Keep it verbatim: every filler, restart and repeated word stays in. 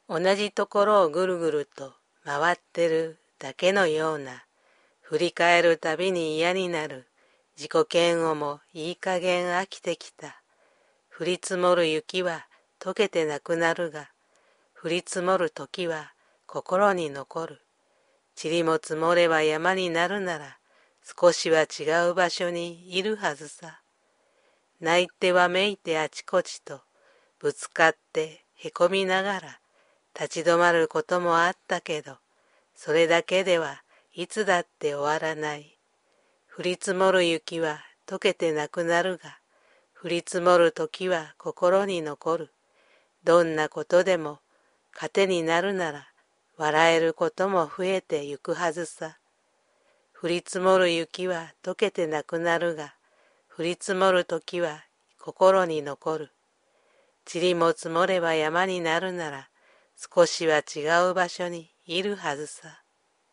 同じところをぐるぐると回ってるだけのような、振り返るたびに嫌になる自己嫌悪もいい加減飽きてきた。降り積もる雪は溶けてなくなるが、降り積もる時は心に残る。塵も積もれば山になるなら、少しは違う場所にいるはずさ。泣いてわめいてあちこちと、ぶつかってへこみながら、立ち止まることもあったけど、それだけではいつだって終わらない。降り積もる雪は溶けてなくなるが、降り積もる時は心に残る。どんなことでも糧になるなら、笑えることも増えてゆくはずさ。降り積もる雪は溶けてなくなるが、降り積もる時は心に残る。塵も積もれば山になるなら、少しは違う場所にいるはずさ。